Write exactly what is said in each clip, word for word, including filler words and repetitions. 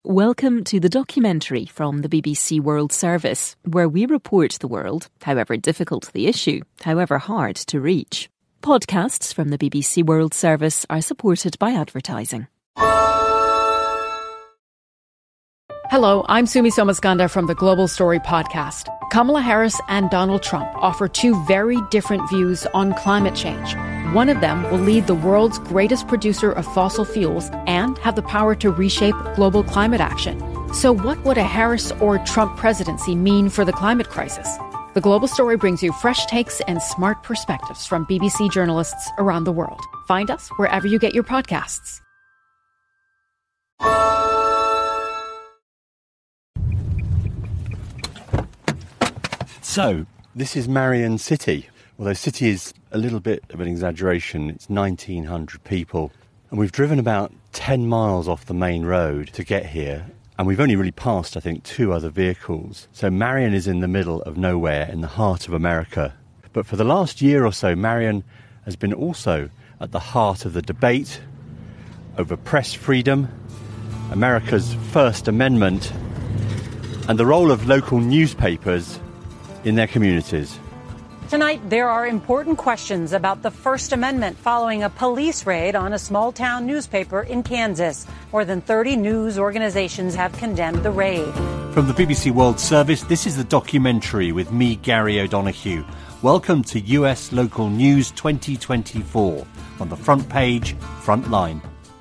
Welcome to the documentary from the B B C World Service, where we report the world, however difficult the issue, however hard to reach. Podcasts from the B B C World Service are supported by advertising. Hello, I'm Sumi Somaskanda from the Global Story podcast. Kamala Harris and Donald Trump offer two very different views on climate change. One of them will lead the world's greatest producer of fossil fuels and have the power to reshape global climate action. So what would a Harris or Trump presidency mean for the climate crisis? The Global Story brings you fresh takes and smart perspectives from B B C journalists around the world. Find us wherever you get your podcasts. So, this is Marion City. Although city is a little bit of an exaggeration, it's nineteen hundred people. And we've driven about ten miles off the main road to get here. And we've only really passed, I think, two other vehicles. So Marion is in the middle of nowhere, in the heart of America. But for the last year or so, Marion has been also at the heart of the debate over press freedom, America's First Amendment, and the role of local newspapers in their communities. Tonight, there are important questions about the First Amendment following a police raid on a small-town newspaper in Kansas. More than thirty news organizations have condemned the raid. From the B B C World Service, this is the documentary with me, Gary O'Donoghue. Welcome to U S Local News twenty twenty-four. On the front page, Frontline.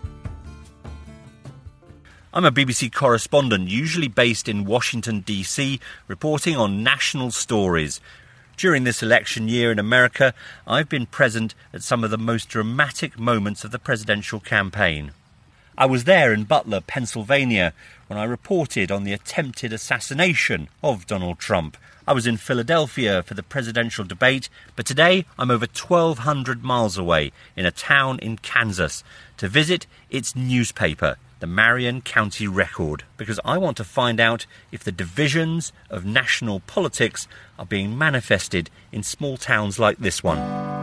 I'm a B B C correspondent, usually based in Washington, D C, reporting on national stories. During this election year in America, I've been present at some of the most dramatic moments of the presidential campaign. I was there in Butler, Pennsylvania, when I reported on the attempted assassination of Donald Trump. I was in Philadelphia for the presidential debate, but today I'm over twelve hundred miles away in a town in Kansas to visit its newspaper, the Marion County Record, because I want to find out if the divisions of national politics are being manifested in small towns like this one.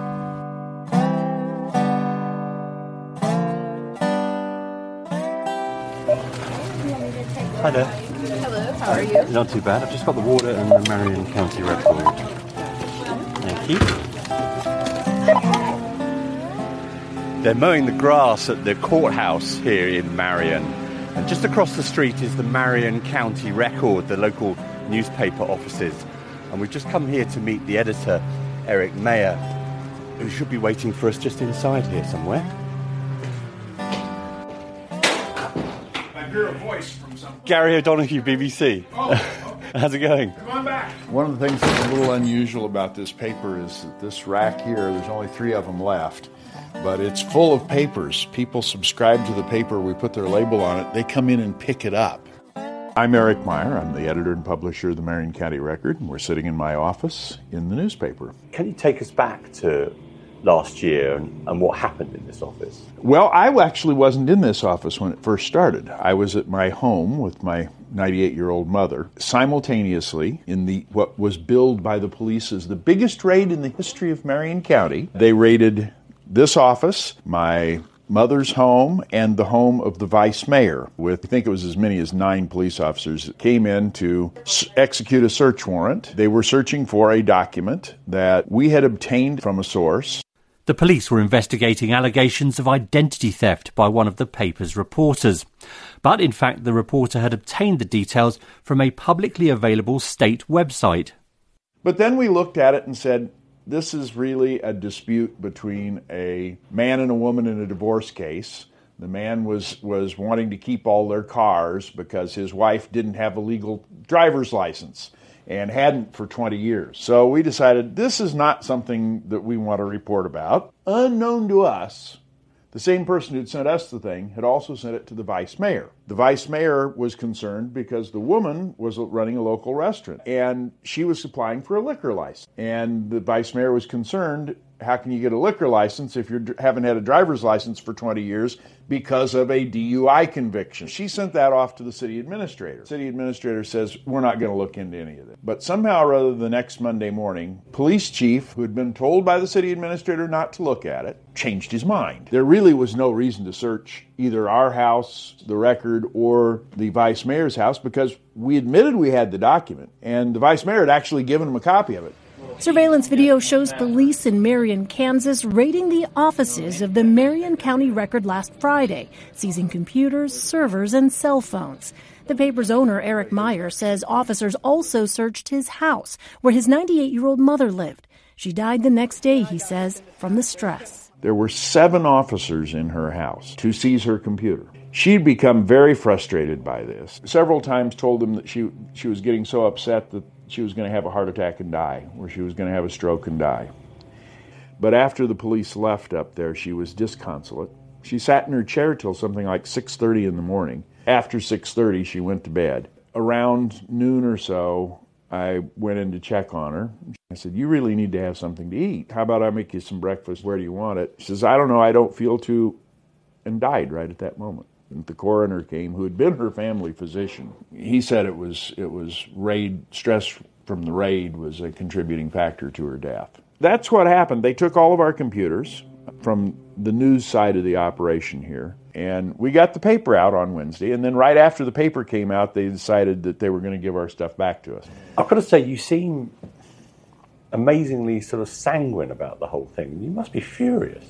Hi there. Hello, how are you? Not too bad. I've just got the water and the Marion County Record. Thank you. They're mowing the grass at the courthouse here in Marion. And just across the street is the Marion County Record, the local newspaper offices. And we've just come here to meet the editor, Eric Mayer, who should be waiting for us just inside here somewhere. I hear a voice from some... Gary O'Donoghue, B B C. Oh, okay. How's it going? Come on back. One of the things that's a little unusual about this paper is that this rack here, there's only three of them left. But it's full of papers. People subscribe to the paper. We put their label on it. They come in and pick it up. I'm Eric Meyer. I'm the editor and publisher of the Marion County Record, and we're sitting in my office in the newspaper. Can you take us back to last year and, and what happened in this office? Well, I actually wasn't in this office when it first started. I was at my home with my ninety-eight-year-old mother, simultaneously in the what was billed by the police as the biggest raid in the history of Marion County. They raided this office, my mother's home, and the home of the vice mayor, with I think it was as many as nine police officers that came in to s- execute a search warrant. They were searching for a document that we had obtained from a source. The police were investigating allegations of identity theft by one of the paper's reporters. But in fact, the reporter had obtained the details from a publicly available state website. But then we looked at it and said, this is really a dispute between a man and a woman in a divorce case. The man was, was wanting to keep all their cars because his wife didn't have a legal driver's license and hadn't for twenty years. So we decided this is not something that we want to report about. Unknown to us, the same person who'd sent us the thing had also sent it to the vice mayor. The vice mayor was concerned because the woman was running a local restaurant and she was applying for a liquor license. And the vice mayor was concerned how can you get a liquor license if you haven't had a driver's license for twenty years because of a D U I conviction? She sent that off to the city administrator. The city administrator says, we're not going to look into any of this. But somehow or other the next Monday morning, police chief, who had been told by the city administrator not to look at it, changed his mind. There really was no reason to search either our house, the record, or the vice mayor's house because we admitted we had the document, and the vice mayor had actually given him a copy of it. Surveillance video shows police in Marion, Kansas, raiding the offices of the Marion County Record last Friday, seizing computers, servers, and cell phones. The paper's owner, Eric Meyer, says officers also searched his house, where his ninety-eight-year-old mother lived. She died the next day, he says, from the stress. There were seven officers in her house to seize her computer. She'd become very frustrated by this. Several times told them that she she was getting so upset that she was going to have a heart attack and die, or she was going to have a stroke and die. But after the police left up there, she was disconsolate. She sat in her chair till something like six thirty in the morning. After six thirty, she went to bed. Around noon or so, I went in to check on her. I said, you really need to have something to eat. How about I make you some breakfast? Where do you want it? She says, I don't know, I don't feel to, and died right at that moment. And the coroner came, who had been her family physician. He said it was it was raid, stress from the raid was a contributing factor to her death. That's what happened. They took all of our computers from the news side of the operation here, and we got the paper out on Wednesday, and then right after the paper came out, they decided that they were going to give our stuff back to us. I've got to say, you seem amazingly sort of sanguine about the whole thing. You must be furious.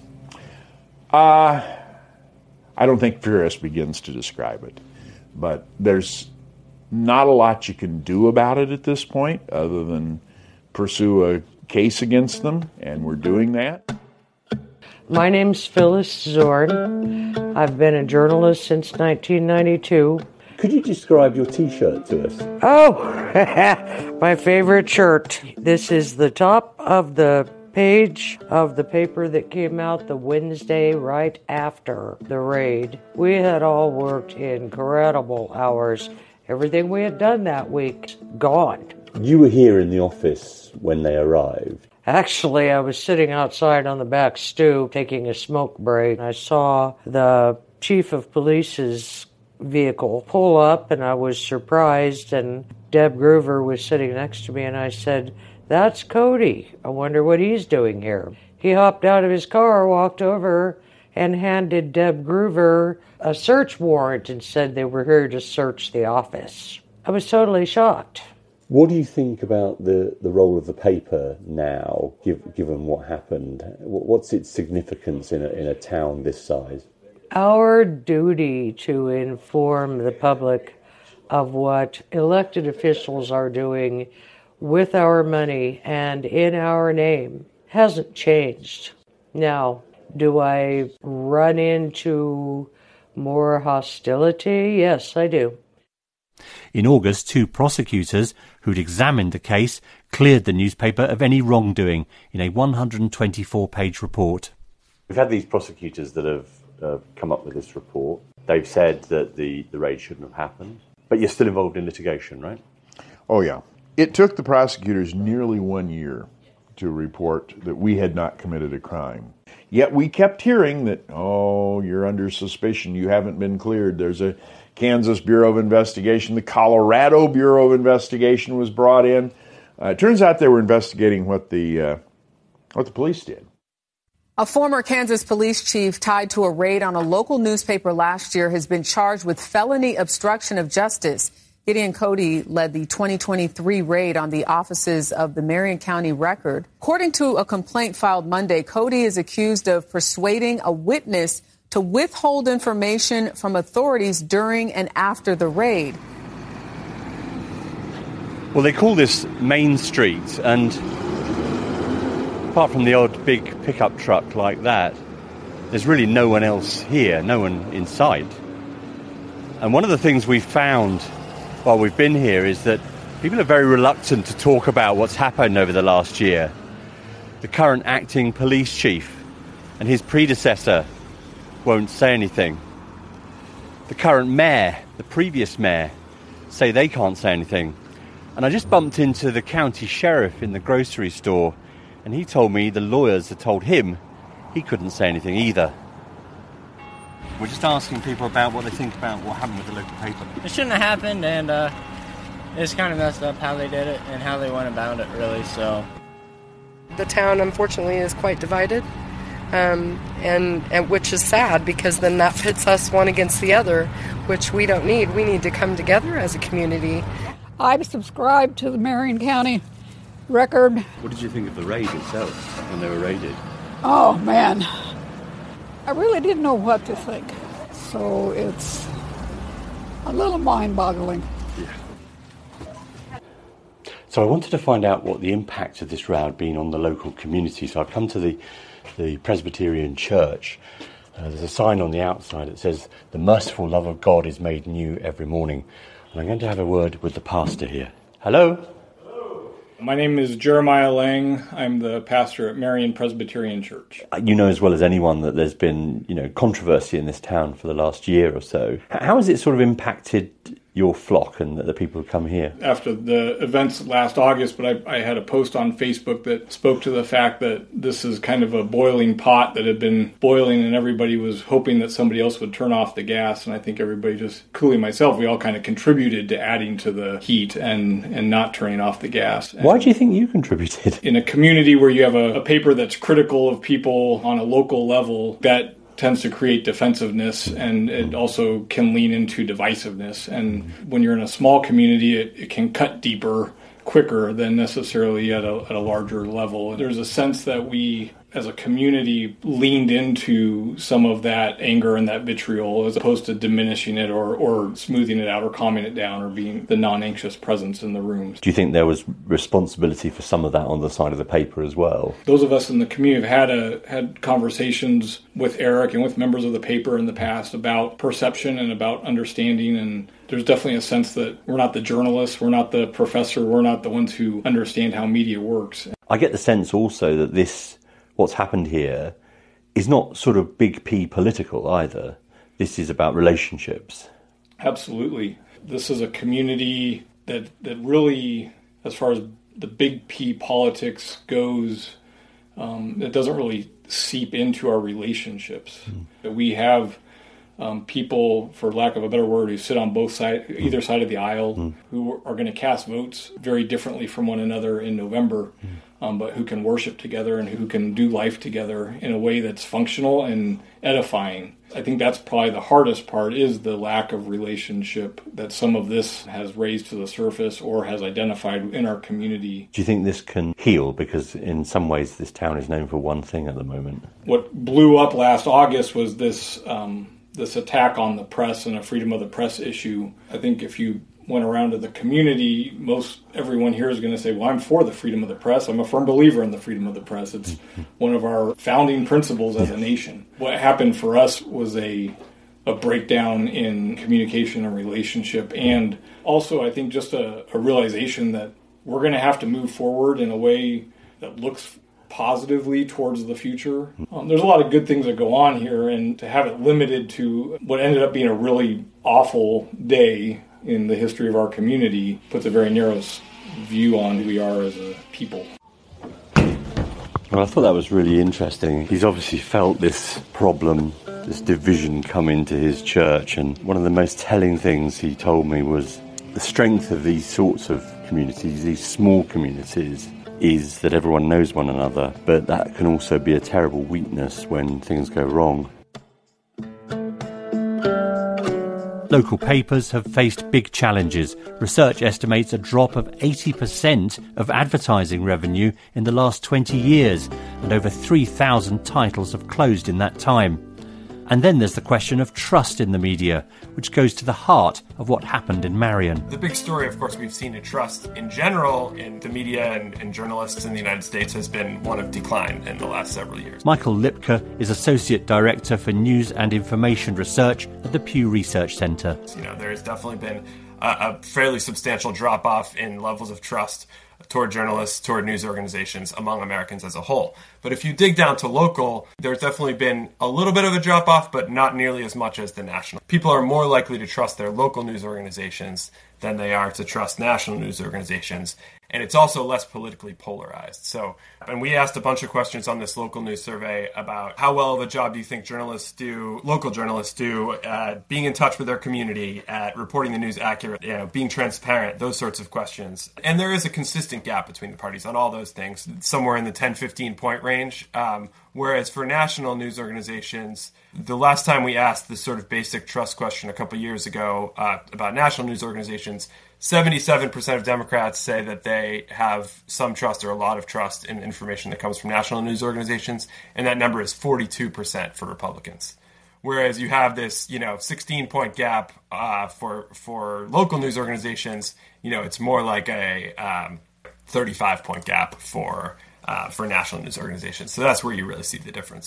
Uh, I don't think furious begins to describe it, but there's not a lot you can do about it at this point other than pursue a case against them, and we're doing that. My name's Phyllis Zorn. I've been a journalist since nineteen ninety-two. Could you describe your T-shirt to us? Oh, my favorite shirt. This is the top of the page of the paper that came out the Wednesday right after the raid. We had all worked incredible hours. Everything we had done that week, gone. You were here in the office when they arrived. Actually, I was sitting outside on the back stoop taking a smoke break. I saw the chief of police's vehicle pull up, and I was surprised, and Deb Groover was sitting next to me, and I said, that's Cody. I wonder what he's doing here. He hopped out of his car, walked over, and handed Deb Groover a search warrant and said they were here to search the office. I was totally shocked. What do you think about the, the role of the paper now, give, given what happened? What's its significance in a, in a town this size? Our duty to inform the public of what elected officials are doing with our money and in our name hasn't changed. Now, do I run into more hostility? Yes, I do. In August, two prosecutors who'd examined the case cleared the newspaper of any wrongdoing in a one hundred twenty-four page report. We've had these prosecutors that have uh, come up with this report. They've said that the, the raid shouldn't have happened, but you're still involved in litigation, right? Oh, yeah. It took the prosecutors nearly one year to report that we had not committed a crime. Yet we kept hearing that, oh, you're under suspicion, you haven't been cleared. There's a Kansas Bureau of Investigation. The Colorado Bureau of Investigation was brought in. Uh, it turns out they were investigating what the uh, what the police did. A former Kansas police chief tied to a raid on a local newspaper last year has been charged with felony obstruction of justice. Gideon Cody led the twenty twenty-three raid on the offices of the Marion County Record. According to a complaint filed Monday, Cody is accused of persuading a witness to withhold information from authorities during and after the raid. Well, they call this Main Street, and apart from the odd big pickup truck like that, there's really no one else here, no one in sight. And one of the things we've found while we've been here is that people are very reluctant to talk about what's happened over the last year. The current acting police chief and his predecessor won't say anything. The current mayor, the previous mayor, say they can't say anything. And I just bumped into the county sheriff in the grocery store And he told me the lawyers had told him he couldn't say anything either. We're just asking people about what they think about what happened with the local paper. It shouldn't have happened, and uh, it's kind of messed up how they did it and how they went about it, really, so... The town, unfortunately, is quite divided, um, and, and which is sad, because then that pits us one against the other, which we don't need. We need to come together as a community. I've subscribed to the Marion County Record. What did you think of the raid itself, when they were raided? Oh, man. I really didn't know what to think. So it's a little mind-boggling. Yeah. So I wanted to find out what the impact of this row had been on the local community. So I've come to the, the Presbyterian Church. Uh, there's a sign on the outside that says, "The merciful love of God is made new every morning." And I'm going to have a word with the pastor here. Hello? My name is Jeremiah Lang. I'm the pastor at Marion Presbyterian Church. You know as well as anyone that there's been, you know, controversy in this town for the last year or so. How has it sort of impacted your flock and the people who come here? After the events last August, but I, I had a post on Facebook that spoke to the fact that this is kind of a boiling pot that had been boiling, and everybody was hoping that somebody else would turn off the gas. And I think everybody, just including myself, we all kind of contributed to adding to the heat and, and not turning off the gas. And why do you think you contributed? In a community where you have a, a paper that's critical of people on a local level, that tends to create defensiveness, and it also can lean into divisiveness. And when you're in a small community, it, it can cut deeper quicker than necessarily at a, at a larger level. There's a sense that we, as a community, leaned into some of that anger and that vitriol as opposed to diminishing it or, or smoothing it out or calming it down or being the non-anxious presence in the rooms. Do you think there was responsibility for some of that on the side of the paper as well? Those of us in the community have had, a, had conversations with Eric and with members of the paper in the past about perception and about understanding, and there's definitely a sense that we're not the journalists, we're not the professor, we're not the ones who understand how media works. I get the sense also that this, what's happened here, is not sort of big P political either. This is about relationships. Absolutely. This is a community that, that really, as far as the big P politics goes, um, it doesn't really seep into our relationships. Mm. We have Um, people, for lack of a better word, who sit on both sides, either side of the aisle, mm. who are going to cast votes very differently from one another in November, mm. um, but who can worship together and who can do life together in a way that's functional and edifying. I think that's probably the hardest part, is the lack of relationship that some of this has raised to the surface or has identified in our community. Do you think this can heal? Because in some ways this town is known for one thing at the moment. What blew up last August was this um, this attack on the press and a freedom of the press issue. I think if you went around to the community, most everyone here is going to say, well, I'm for the freedom of the press. I'm a firm believer in the freedom of the press. It's one of our founding principles as a nation. What happened for us was a a breakdown in communication and relationship, and also I think just a, a realization that we're going to have to move forward in a way that looks positively towards the future. Um, there's a lot of good things that go on here, and to have it limited to what ended up being a really awful day in the history of our community puts a very narrow view on who we are as a people. Well, I thought that was really interesting. He's obviously felt this problem, this division come into his church, and one of the most telling things he told me was the strength of these sorts of communities, these small communities, is that everyone knows one another, but that can also be a terrible weakness when things go wrong. Local papers have faced big challenges. Research estimates a drop of eighty percent of advertising revenue in the last twenty years, and over three thousand titles have closed in that time. And then there's the question of trust in the media, which goes to the heart of what happened in Marion. The big story, of course, we've seen in trust in general in the media and, and journalists in the United States has been one of decline in the last several years. Michael Lipka is Associate Director for News and Information Research at the Pew Research Centre. You know, there has definitely been a, a fairly substantial drop-off in levels of trust toward journalists, toward news organizations, among Americans as a whole. But if you dig down to local, there's definitely been a little bit of a drop-off, but not nearly as much as the national. People are more likely to trust their local news organizations than they are to trust national news organizations. And it's also less politically polarized. So, and we asked a bunch of questions on this local news survey about how well of a job do you think journalists do, local journalists do, at being in touch with their community, at reporting the news accurate, you know, being transparent, those sorts of questions. And there is a consistent gap between the parties on all those things, somewhere in the ten, fifteen point range. Um, whereas for national news organizations, the last time we asked this sort of basic trust question a couple years ago uh, about national news organizations, seventy-seven percent of Democrats say that they have some trust or a lot of trust in information that comes from national news organizations, and that number is forty-two percent for Republicans. Whereas you have this, you know, sixteen-point gap uh, for for local news organizations, you know, it's more like a um, thirty-five-point gap for uh, for national news organizations. So that's where you really see the difference.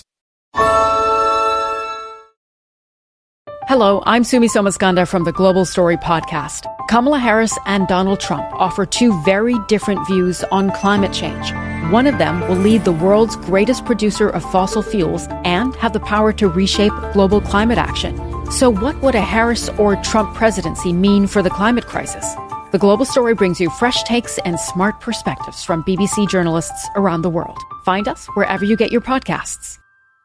Hello, I'm Sumi Somaskanda from the Global Story podcast. Kamala Harris and Donald Trump offer two very different views on climate change. One of them will lead the world's greatest producer of fossil fuels and have the power to reshape global climate action. So what would a Harris or Trump presidency mean for the climate crisis? The Global Story brings you fresh takes and smart perspectives from B B C journalists around the world. Find us wherever you get your podcasts.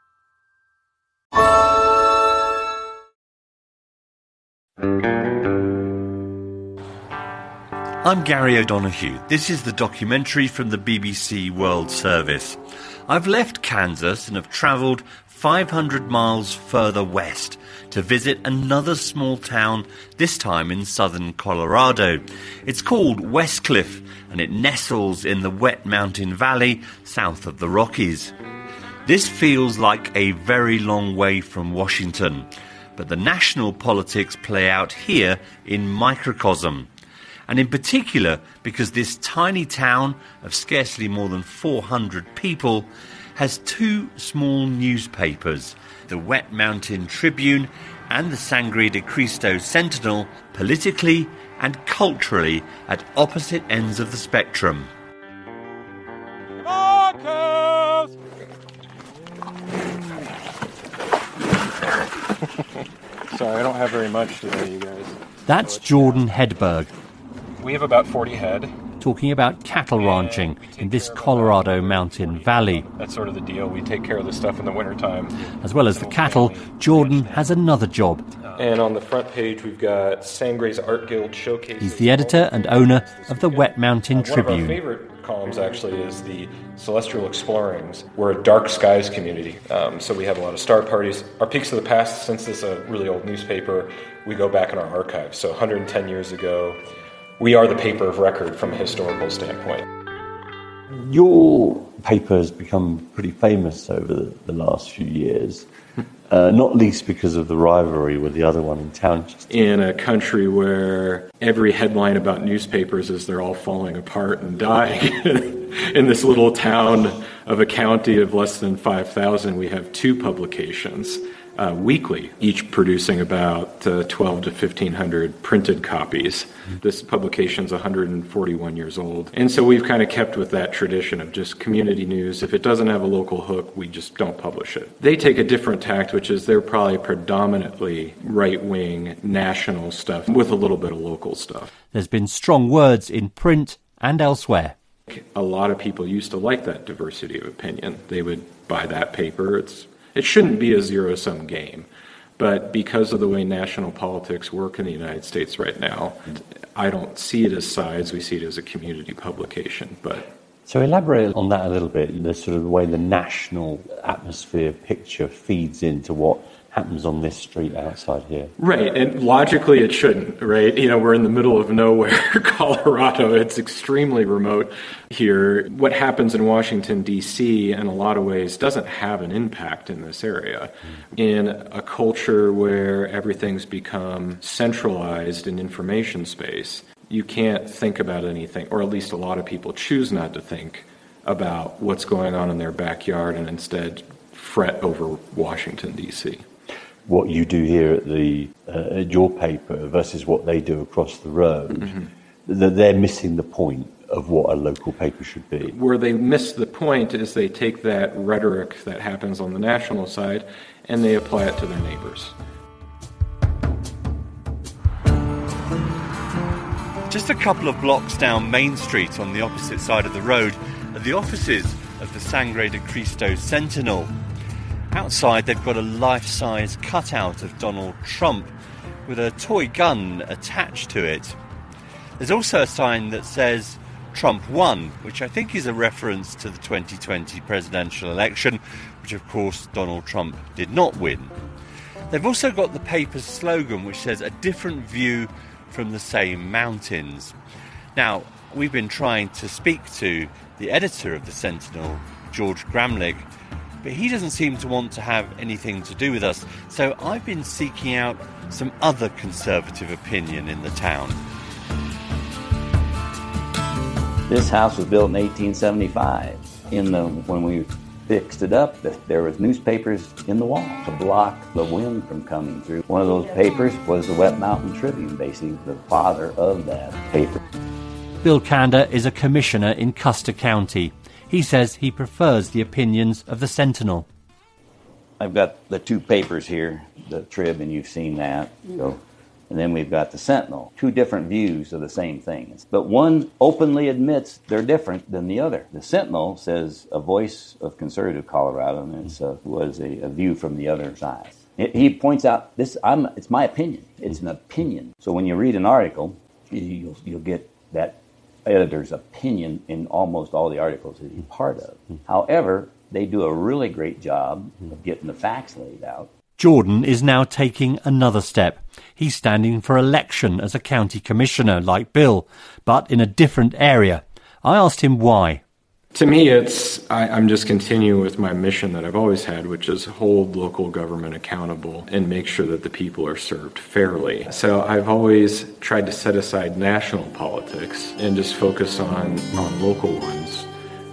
I'm Gary O'Donoghue. This is the documentary from the B B C World Service. I've left Kansas and have travelled five hundred miles further west to visit another small town, this time in southern Colorado. It's called Westcliff, and it nestles in the Wet Mountain Valley south of the Rockies. This feels like a very long way from Washington, but the national politics play out here in microcosm. And in particular because this tiny town of scarcely more than four hundred people has two small newspapers, the Wet Mountain Tribune and the Sangre de Cristo Sentinel, politically and culturally at opposite ends of the spectrum. Marcus! Sorry, I don't have very much today, you guys. That's Jordan Hedberg. We have about forty head. Talking about cattle ranching in this Colorado mountain valley. That's sort of the deal. We take care of the stuff in the wintertime. As well as the cattle, Jordan has another job. And on the front page, we've got Sangre's Art Guild Showcase. He's the editor and owner of the Wet Mountain uh, Tribune. One of our favorite columns, actually, is the Celestial Explorings. We're a dark skies community, um, so we have a lot of star parties. Our Peaks of the Past, since this is a really old newspaper, we go back in our archives. So one hundred ten years ago, we are the paper of record from a historical standpoint. Your paper has become pretty famous over the, the last few years, uh, not least because of the rivalry with the other one in town. In a country where every headline about newspapers is they're all falling apart and dying, in this little town of a county of less than five thousand, we have two publications. Uh, weekly, each producing about uh, twelve to fifteen hundred printed copies. This publication's one hundred forty-one years old. And so we've kind of kept with that tradition of just community news. If it doesn't have a local hook, we just don't publish it. They take a different tact, which is they're probably predominantly right-wing national stuff with a little bit of local stuff. There's been strong words in print and elsewhere. A lot of people used to like that diversity of opinion. They would buy that paper. It's It shouldn't be a zero-sum game, but because of the way national politics work in the United States right now, I don't see it as sides, we see it as a community publication. But So elaborate on that a little bit, the sort of way the national atmosphere picture feeds into what happens on this street outside here. Right, and logically it shouldn't, right? You know, we're in the middle of nowhere, Colorado. It's extremely remote here. What happens in Washington, D C, in a lot of ways, doesn't have an impact in this area. In a culture where everything's become centralized in information space, you can't think about anything, or at least a lot of people choose not to think about what's going on in their backyard and instead fret over Washington, D C. What you do here at the uh, at your paper versus what they do across the road, mm-hmm. that they're missing the point of what a local paper should be. Where they miss the point is they take that rhetoric that happens on the national side and they apply it to their neighbors. Just a couple of blocks down Main Street on the opposite side of the road are the offices of the Sangre de Cristo Sentinel. Outside they've got a life-size cutout of Donald Trump with a toy gun attached to it. There's also a sign that says Trump won, which I think is a reference to the twenty twenty presidential election, which of course Donald Trump did not win. They've also got the paper's slogan, which says a different view from the same mountains. Now, we've been trying to speak to the editor of the Sentinel, George Gramlich, but he doesn't seem to want to have anything to do with us, so I've been seeking out some other conservative opinion in the town. This house was built in eighteen seventy-five. In the when we fixed it up, there was newspapers in the wall to block the wind from coming through. One of those papers was the Wet Mountain Tribune, basically the father of that paper. Bill Kander is a commissioner in Custer County. He says he prefers the opinions of the Sentinel. I've got the two papers here, the Trib, and you've seen that. So, and then we've got the Sentinel. Two different views of the same thing. But one openly admits they're different than the other. The Sentinel says a voice of conservative Colorado, and it uh, was a, a view from the other side. It, he points out, this. I'm, it's my opinion. It's an opinion. So when you read an article, you'll, you'll get that editor's opinion in almost all the articles that he's part of. However, they do a really great job of getting the facts laid out. Jordan is now taking another step. He's standing for election as a county commissioner like Bill, but in a different area. I asked him why. To me, it's I, I'm just continuing with my mission that I've always had, which is hold local government accountable and make sure that the people are served fairly. So I've always tried to set aside national politics and just focus on, on local ones.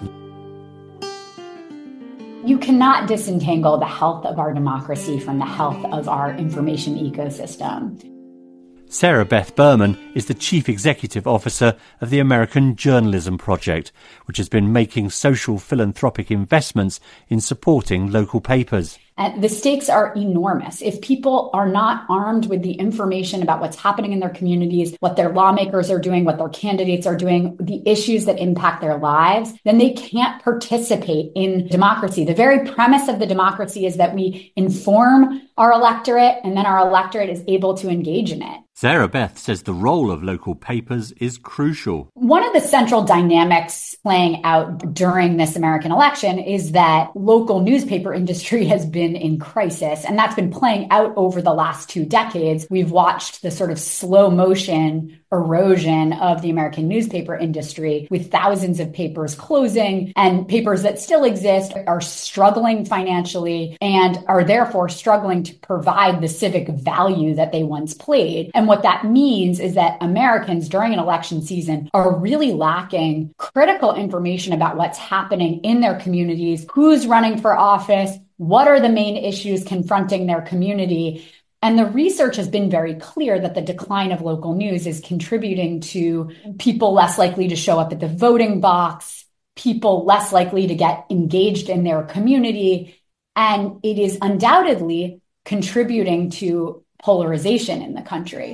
You cannot disentangle the health of our democracy from the health of our information ecosystem. Sarah Beth Berman is the Chief Executive Officer of the American Journalism Project, which has been making social philanthropic investments in supporting local papers. And the stakes are enormous. If people are not armed with the information about what's happening in their communities, what their lawmakers are doing, what their candidates are doing, the issues that impact their lives, then they can't participate in democracy. The very premise of the democracy is that we inform our electorate and then our electorate is able to engage in it. Sarah Beth says the role of local papers is crucial. One of the central dynamics playing out during this American election is that local newspaper industry has been in crisis, and that's been playing out over the last two decades. We've watched the sort of slow motion erosion of the American newspaper industry with thousands of papers closing, and papers that still exist are struggling financially and are therefore struggling to provide the civic value that they once played. And what that means is that Americans during an election season are really lacking critical information about what's happening in their communities, who's running for office, what are the main issues confronting their community. And the research has been very clear that the decline of local news is contributing to people less likely to show up at the voting box, people less likely to get engaged in their community, and it is undoubtedly contributing to polarization in the country.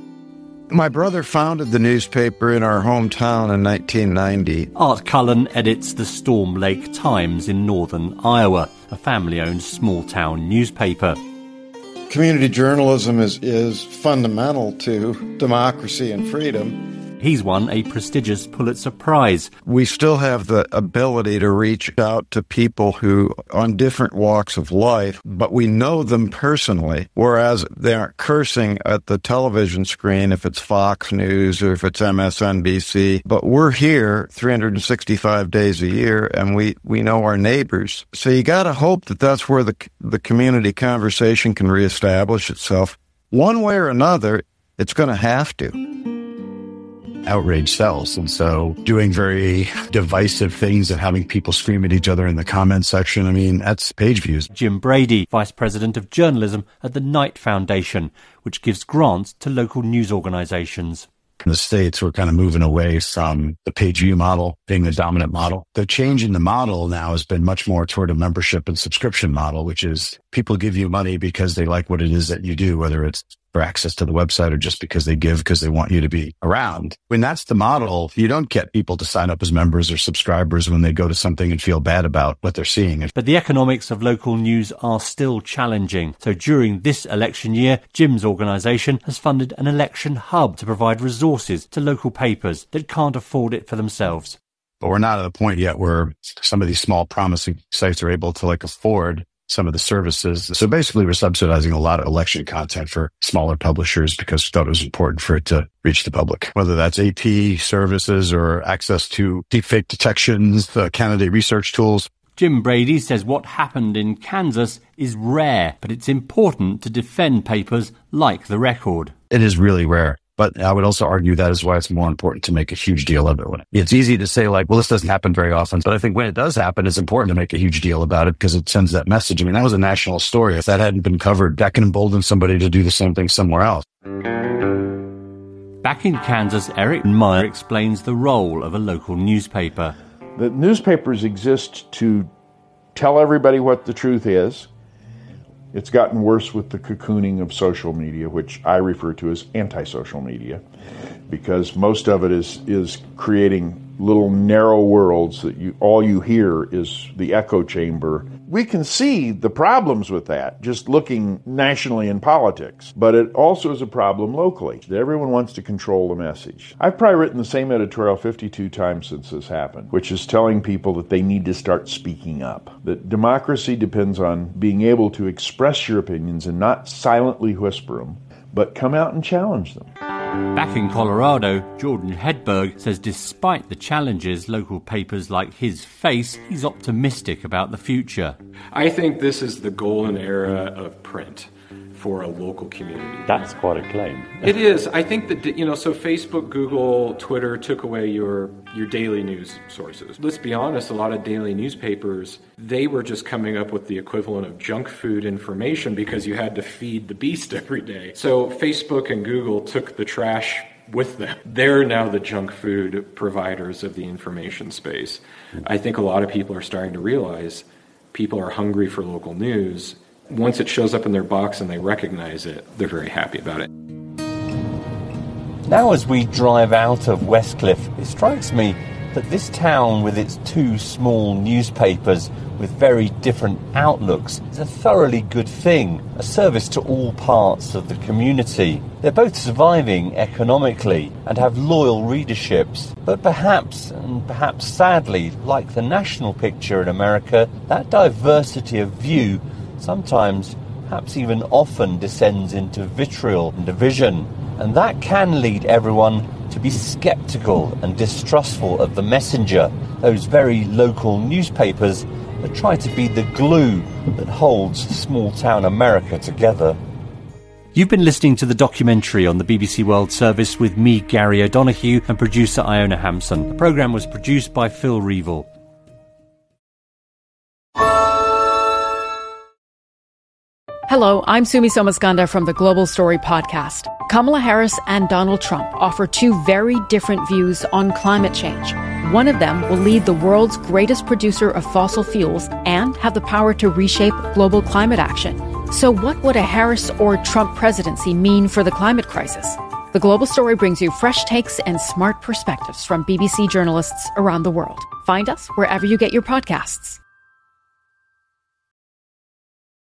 My brother founded the newspaper in our hometown in nineteen ninety. Art Cullen edits the Storm Lake Times in northern Iowa, a family-owned small-town newspaper. Community journalism is, is fundamental to democracy and freedom. He's won a prestigious Pulitzer Prize. We still have the ability to reach out to people who on different walks of life, but we know them personally, whereas they aren't cursing at the television screen if it's Fox News or if it's M S N B C. But we're here three hundred sixty-five days a year, and we, we know our neighbors. So you got to hope that that's where the, the community conversation can reestablish itself. One way or another, it's going to have to. Outrage sells. And so doing very divisive things and having people scream at each other in the comments section, I mean, that's page views. Jim Brady, Vice President of Journalism at the Knight Foundation, which gives grants to local news organizations. In the States, we're kind of moving away from the page view model being the dominant model. The change in the model now has been much more toward a membership and subscription model, which is people give you money because they like what it is that you do, whether it's for access to the website or just because they give because they want you to be around. When that's the model, you don't get people to sign up as members or subscribers when they go to something and feel bad about what they're seeing. But the economics of local news are still challenging. So during this election year, Jim's organisation has funded an election hub to provide resources to local papers that can't afford it for themselves. But we're not at a point yet where some of these small promising sites are able to like afford some of the services. So basically we're subsidizing a lot of election content for smaller publishers because we thought it was important for it to reach the public, whether that's A P services or access to deepfake detections, the candidate research tools. Jim Brady says what happened in Kansas is rare, but it's important to defend papers like The Record. It is really rare. But I would also argue that is why it's more important to make a huge deal of it. It's easy to say like, well, this doesn't happen very often. But I think when it does happen, it's important to make a huge deal about it because it sends that message. I mean, that was a national story. If that hadn't been covered, that can embolden somebody to do the same thing somewhere else. Back in Kansas, Eric Meyer explains the role of a local newspaper. The newspapers exist to tell everybody what the truth is. It's gotten worse with the cocooning of social media, which I refer to as anti-social media, because most of it is is creating little narrow worlds that you all you hear is the echo chamber. We can see the problems with that just looking nationally in politics, but it also is a problem locally. Everyone wants to control the message. I've probably written the same editorial fifty-two times since this happened, which is telling people that they need to start speaking up. That democracy depends on being able to express your opinions and not silently whisper them, but come out and challenge them. Back in Colorado, Jordan Hedberg says despite the challenges local papers like his face, he's optimistic about the future. I think this is the golden era of print for a local community. That's quite a claim. It is. I think that, you know, so Facebook, Google, Twitter took away your your daily news sources. Let's be honest, a lot of daily newspapers, they were just coming up with the equivalent of junk food information because you had to feed the beast every day. So Facebook and Google took the trash with them. They're now the junk food providers of the information space. I think a lot of people are starting to realize people are hungry for local news. Once it shows up in their box and they recognize it, they're very happy about it. Now as we drive out of Westcliff, it strikes me that this town with its two small newspapers with very different outlooks is a thoroughly good thing, a service to all parts of the community. They're both surviving economically and have loyal readerships, but perhaps, and perhaps sadly, like the national picture in America, that diversity of view sometimes, perhaps even often, descends into vitriol and division. And that can lead everyone to be sceptical and distrustful of the messenger, those very local newspapers that try to be the glue that holds small-town America together. You've been listening to the documentary on the B B C World Service with me, Gary O'Donoghue, and producer Iona Hampson. The programme was produced by Phil Reevell. Hello, I'm Sumi Somaskanda from the Global Story podcast. Kamala Harris and Donald Trump offer two very different views on climate change. One of them will lead the world's greatest producer of fossil fuels and have the power to reshape global climate action. So what would a Harris or Trump presidency mean for the climate crisis? The Global Story brings you fresh takes and smart perspectives from B B C journalists around the world. Find us wherever you get your podcasts.